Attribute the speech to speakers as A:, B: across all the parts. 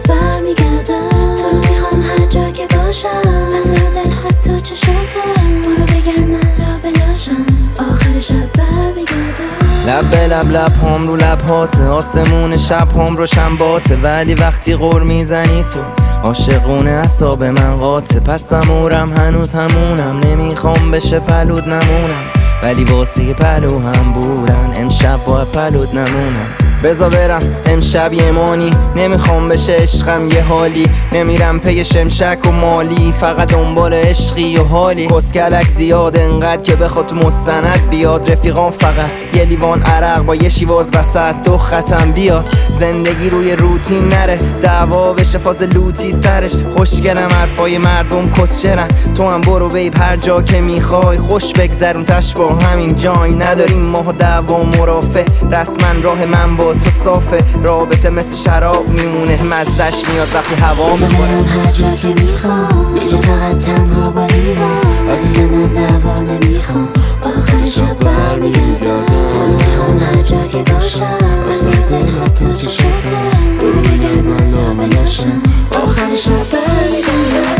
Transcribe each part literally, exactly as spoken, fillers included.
A: برمیگردم. تو رو میخوام هر جا که باشم، از دل حتی چشاتم. برو بگرد من لابه لاشم، آخر شب برمیگردم.
B: لب به لب لب هم رو لب هاته، آسمون شب هم روشن باته. ولی وقتی غر میزنی تو عاشقونه اعصاب من قاطه. پس امورم هنوز همونم، نمیخوام بشه پلود نمونم. ولی واسه پلو هم بودن امشب با پلود نمونم. بزا برم امشب یه مانی، نمیخوام بشه عشقم یه حالی. نمیرم پی شمشک و مالی، فقط دنبال عشقی و حالی. کسکلک زیاد انقدر که بخواد مستند بیاد. رفیقان فقط یه لیوان عرق با یه شیواز وسط. دو ختم بیاد زندگی روی روتین نره، دعوا بشه فاز لوتی سرش. خوشگلم حرفای مردم کسچرن، تو هم برو بیب هر جا که میخوای. خوش بگذرون تش با همین جای، نداریم ما دعوا مرافع. رسما راه من با تو صافه، رابطه مثل شراب میمونه، مزش میاد وقتی هوا میخوره.
A: هر جا که میخوام، یه جا فقط تنها با لیوان. عزیز من دعوا نمیخوام، آخر شب برمیگردم. تو رو میخوام هر جا که باشم، از دل حتی چشاتم. برو بگرد من لابه لاشم، آخر شب برمیگردم.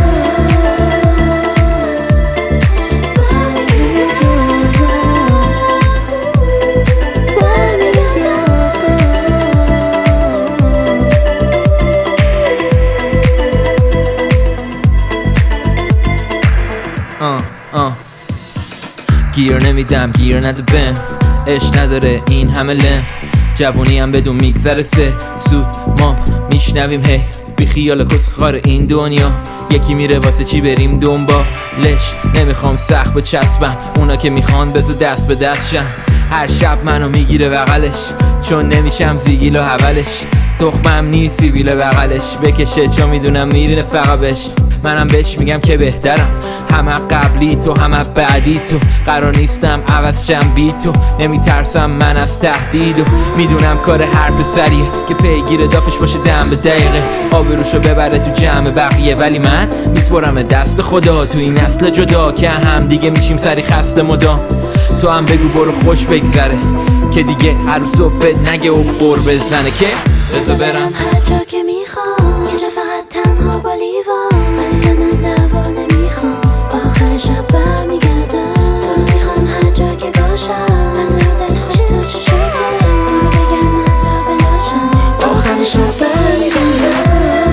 C: آه آه گیر نمیدم گیر نده بهم، عشق نداره این همه لم. جوونی هم بدون میگذره سه زود ما میشنویم هی. بی خیال کسخار این دنیا، یکی میره واسه چی بریم دنبالش. نمیخوام سخت بچسبم، اونا که میخوان بزو دست به دست شن. هر شب منو میگیره بغلش، چون نمیشم زیگیل و حولش. تخمم نیست سیبیل بغلش بکشه، چون میدونم میرینه فقط بش. منم بهش میگم که بهترم، همه قبلی تو همه بعدی تو. قرار نیستم عوض شم بی تو، نمیترسم من از تهدید. و میدونم کار هر پسریه که پیگیر دافش باشه دم به دقیقه. آبروشو ببره تو جمع بقیه، ولی من میسپرم دست خدا. تو این نسل جدا که هم دیگه میشیم سری خسته مدام. تو هم بگو برو خوش بگذره، که دیگه هر صبح نگه و بر بزنه. که بذار برم
A: هر جا که میخوام، یه جا فقط تنها با لیوان. عزیز من دعوا نمیخوام، آخر شب برمیگردم. تو رو میخوام هر جا که باشم، از دل حتی چشاتم. برو بگرد من لابه لاشم، آخر شب برمیگردم.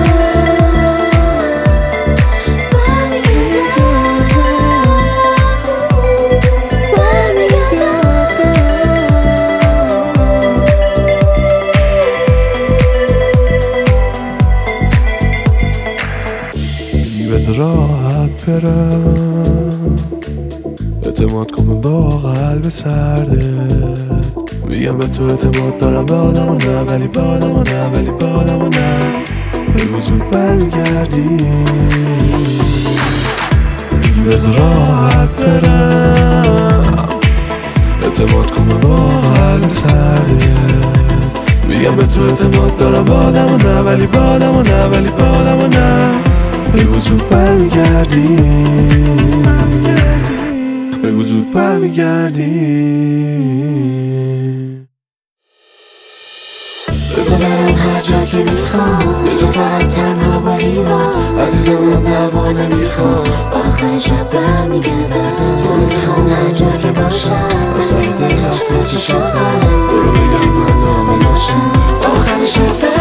D: بذار راحت برم، اعتماد کن با قلب سرده. میگم به تو اعتماد دارم، به آدم و نه، ولی به آدم و نه، ولی به آدم و نه. بگو زود برمیگردی. میگی بذار راحت برم، اعتماد کن با قلب سرده. میگم به تو اعتماد دارم، به آدم و نه، ولی به آدم و نه، ولی به آدم و نه. بگو زود برمیگردی، بگو زود برمیگردی.
A: بذار برم هر جا که میخوام، یه جا فقط تنها با لیوان. عزیز من دعوا نمیخوام، آخر شب برمیگردم. تو رو میخوام هر جا که باشم، از دل حتی چشاتم. برو بگرد من لابه لاشم، آخر شب